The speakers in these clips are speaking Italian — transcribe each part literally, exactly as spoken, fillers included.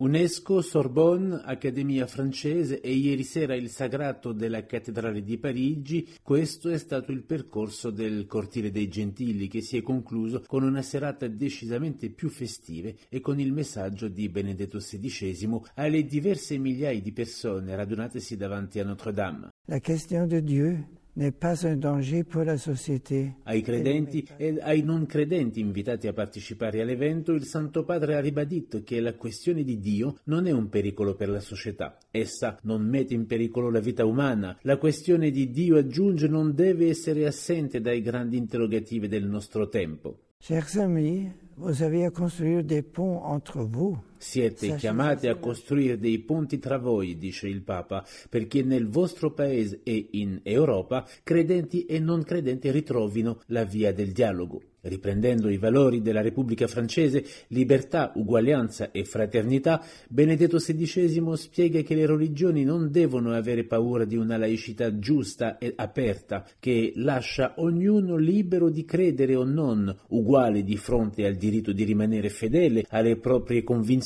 UNESCO, Sorbonne, Accademia francese e ieri sera il sagrato della Cattedrale di Parigi. Questo è stato il percorso del Cortile dei Gentili, che si è concluso con una serata decisamente più festive e con il messaggio di Benedetto sedicesimo alle diverse migliaia di persone radunatesi davanti a Notre-Dame. La question de Dieu n'est pas un danger pour la société. Ai credenti e ai non credenti invitati a partecipare all'evento, il Santo Padre ha ribadito che la questione di Dio non è un pericolo per la società. Essa non mette in pericolo la vita umana. La questione di Dio, aggiunge, non deve essere assente dai grandi interrogativi del nostro tempo. Chers amis, vous avez à construire des ponts entre vous. Siete chiamati a costruire dei ponti tra voi, dice il Papa, perché nel vostro paese e in Europa credenti e non credenti ritrovino la via del dialogo. Riprendendo i valori della Repubblica francese, libertà, uguaglianza e fraternità, Benedetto sedicesimo spiega che le religioni non devono avere paura di una laicità giusta e aperta, che lascia ognuno libero di credere o non, uguale di fronte al diritto di rimanere fedele alle proprie convinzioni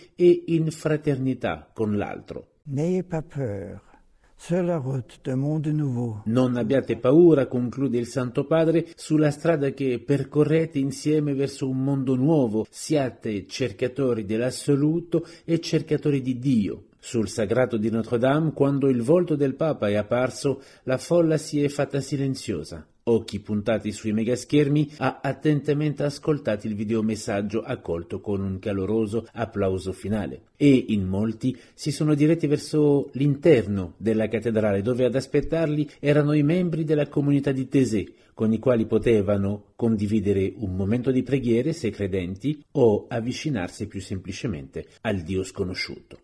e in fraternità con l'altro. N'ayez pas peur. Sur la route d'un monde nouveau. Non abbiate paura, conclude il Santo Padre, sulla strada che percorrete insieme verso un mondo nuovo. Siate cercatori dell'assoluto e cercatori di Dio. Sul sagrato di Notre-Dame, quando il volto del Papa è apparso, la folla si è fatta silenziosa. Occhi puntati sui megaschermi, ha attentamente ascoltato il videomessaggio accolto con un caloroso applauso finale. E in molti si sono diretti verso l'interno della cattedrale, dove ad aspettarli erano i membri della comunità di Taizé, con i quali potevano condividere un momento di preghiere se credenti o avvicinarsi più semplicemente al Dio sconosciuto.